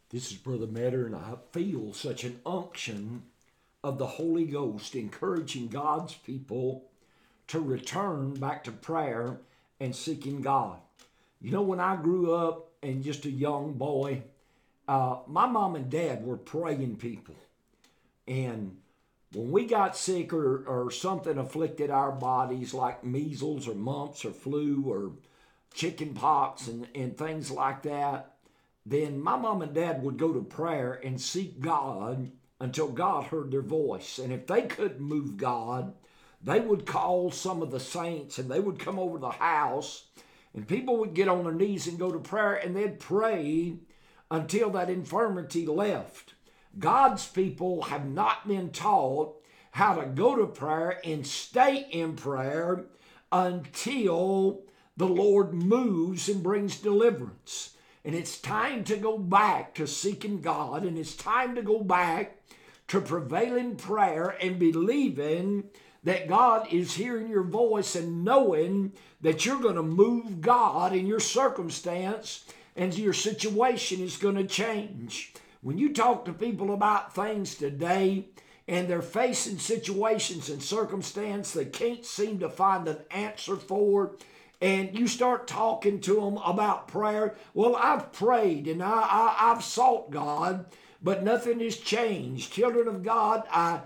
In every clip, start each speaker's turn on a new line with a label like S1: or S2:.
S1: This is Brother Metter, and I feel such an unction of the Holy Ghost encouraging God's people to return back to prayer and seeking God. You know, when I grew up and just a young boy, my mom and dad were praying people. And when we got sick or something afflicted our bodies like measles or mumps or flu or chicken pox and things like that, then my mom and dad would go to prayer and seek God until God heard their voice. And if they couldn't move God, they would call some of the saints and they would come over to the house and people would get on their knees and go to prayer and they'd pray until that infirmity left. God's people have not been taught how to go to prayer and stay in prayer until the Lord moves and brings deliverance. And it's time to go back to seeking God, and it's time to go back to prevailing prayer and believing that God is hearing your voice and knowing that you're going to move God in your circumstance and your situation is going to change. When you talk to people about things today and they're facing situations and circumstances they can't seem to find an answer for, and you start talking to them about prayer, well, I've prayed and I've sought God, but nothing has changed. Children of God,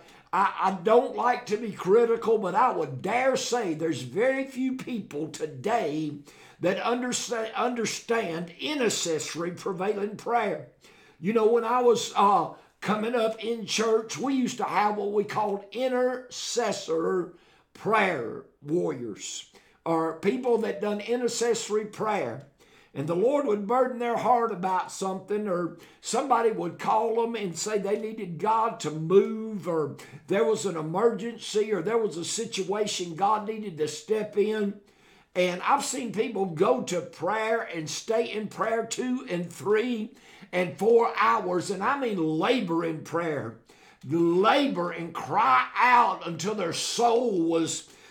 S1: I don't like to be critical, but I would dare say there's very few people today that understand intercessory prevailing prayer. You know, when I was coming up in church, we used to have what we called intercessor prayer warriors, or people that done intercessory prayer. And the Lord would burden their heart about something, or somebody would call them and say they needed God to move, or there was an emergency, or there was a situation God needed to step in. And I've seen people go to prayer and stay in prayer 2 and 3 and 4 hours, and I mean labor in prayer. Labor and cry out until their soul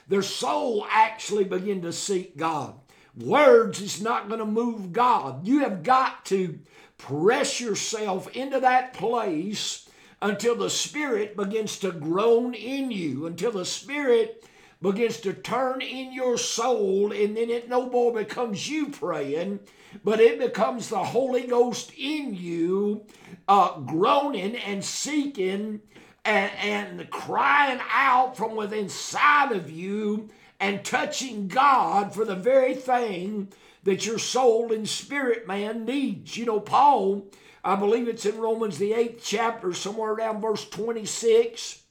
S1: actually began to seek God. Words is not going to move God. You have got to press yourself into that place until the Spirit begins to groan in you, until the Spirit begins to turn in your soul, and then it no more becomes you praying, but it becomes the Holy Ghost in you, groaning and seeking and crying out from within inside of you and touching God for the very thing that your soul and spirit man needs. You know, Paul, I believe it's in Romans the 8th chapter, somewhere around verse 26,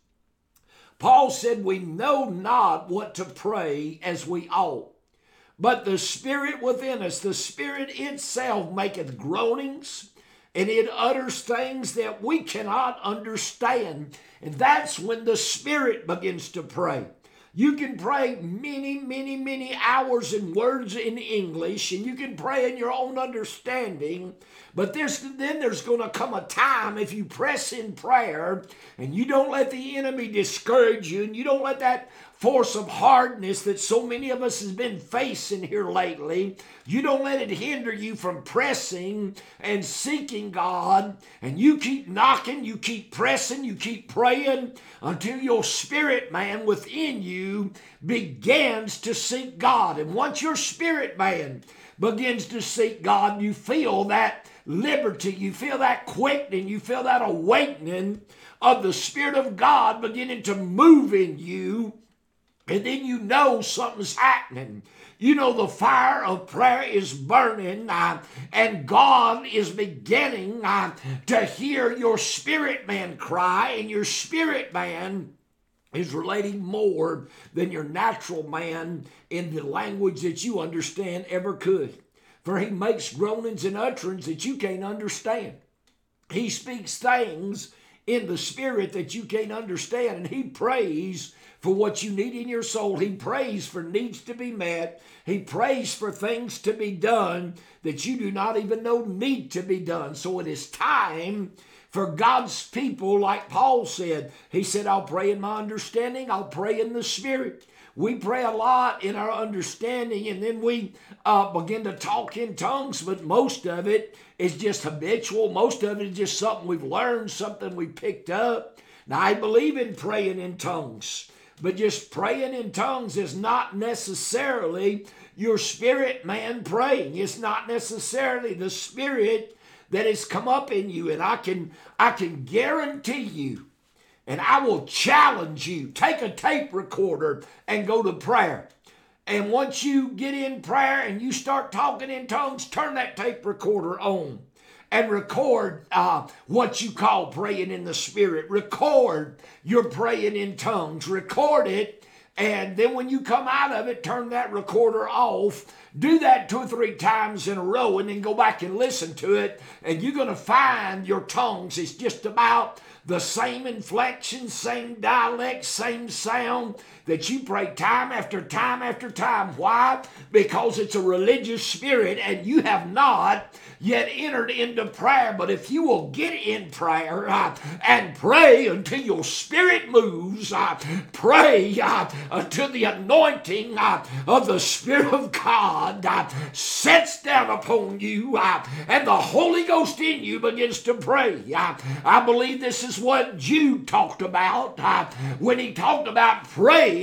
S1: Paul said, we know not what to pray as we ought, but the Spirit within us, the Spirit itself maketh groanings, and it utters things that we cannot understand. And that's when the Spirit begins to pray. You can pray many hours in words in English, and you can pray in your own understanding, but then there's going to come a time if you press in prayer and you don't let the enemy discourage you, and you don't let that force of hardness that so many of us has been facing here lately, you don't let it hinder you from pressing and seeking God, and you keep knocking, you keep pressing, you keep praying until your spirit man within you begins to seek God. And once your spirit man begins to seek God, you feel that liberty, you feel that quickening, you feel that awakening of the Spirit of God beginning to move in you. And then you know something's happening. You know the fire of prayer is burning, and God is beginning to hear your spirit man cry, and your spirit man is relating more than your natural man in the language that you understand ever could. For he makes groanings and utterance that you can't understand. He speaks things in the spirit that you can't understand, and he prays for what you need in your soul. He prays for needs to be met. He prays for things to be done that you do not even know need to be done. So it is time for God's people, like Paul said. He said, I'll pray in my understanding. I'll pray in the Spirit. We pray a lot in our understanding, and then we begin to talk in tongues, but most of it is just habitual. Most of it is just something we've learned, something we picked up. Now, I believe in praying in tongues, but just praying in tongues is not necessarily your spirit man praying. It's not necessarily the spirit that has come up in you. And I can guarantee you, and I will challenge you, take a tape recorder and go to prayer. And once you get in prayer and you start talking in tongues, turn that tape recorder on and record what you call praying in the Spirit. Record your praying in tongues. Record it. And then when you come out of it, turn that recorder off. Do that 2 or 3 times in a row and then go back and listen to it. And you're going to find your tongues is just about the same inflection, same dialect, same sound that you pray time after time after time. Why? Because it's a religious spirit and you have not yet entered into prayer. But if you will get in prayer and pray until your spirit moves, pray until the anointing of the Spirit of God sets down upon you and the Holy Ghost in you begins to pray. I believe this is what Jude talked about when he talked about praying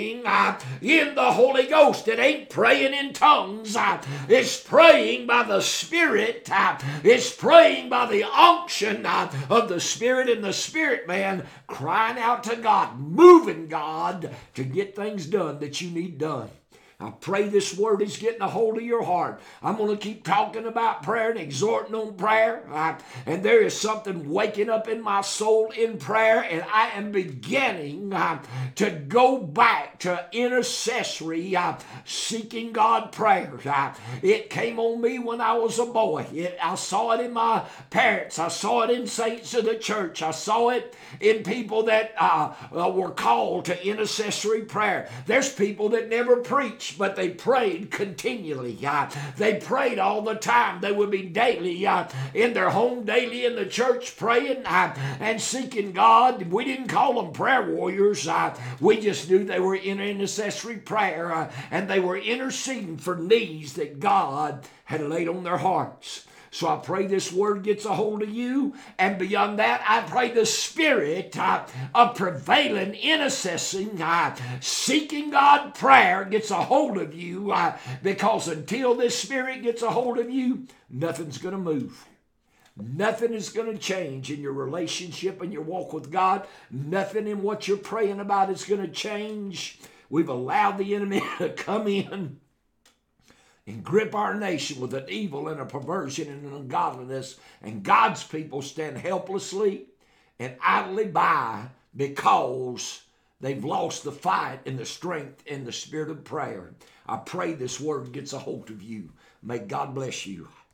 S1: in the Holy Ghost. It ain't praying in tongues. It's praying by the Spirit. It's praying by the unction of the Spirit and the Spirit man crying out to God, moving God to get things done that you need done. I pray this word is getting a hold of your heart. I'm going to keep talking about prayer and exhorting on prayer. And there is something waking up in my soul in prayer. And I am beginning to go back to intercessory, seeking God prayer. It came on me when I was a boy. I saw it in my parents. I saw it in saints of the church. I saw it in people that were called to intercessory prayer. There's people that never preach, but they prayed continually. They prayed all the time. They would be daily in their home, daily in the church, praying and seeking God. We didn't call them prayer warriors. We just knew they were in intercessory prayer and they were interceding for needs that God had laid on their hearts. So I pray this word gets a hold of you. And beyond that, I pray the spirit of prevailing, intercessing, seeking God prayer gets a hold of you. Because until this spirit gets a hold of you, nothing's going to move. Nothing is going to change in your relationship and your walk with God. Nothing in what you're praying about is going to change. We've allowed the enemy to come in and grip our nation with an evil and a perversion and an ungodliness, and God's people stand helplessly and idly by because they've lost the fight and the strength and the spirit of prayer. I pray this word gets a hold of you. May God bless you.